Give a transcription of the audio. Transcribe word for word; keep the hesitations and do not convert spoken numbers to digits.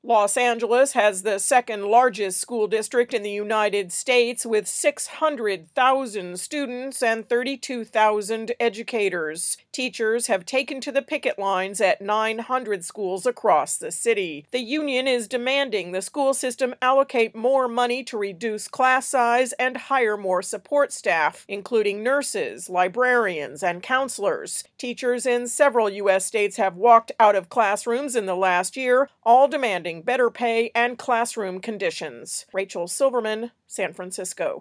Los Angeles has the second largest school district in the United States with six hundred thousand students and thirty-two thousand educators. Teachers have taken to the picket lines at nine hundred schools across the city. The union is demanding the school system allocate more money to reduce class size and hire more support staff, including nurses, librarians, and counselors. Teachers in several U S states have walked out of classrooms in the last year, all demanding better pay and classroom conditions. Rachel Silverman, San Francisco.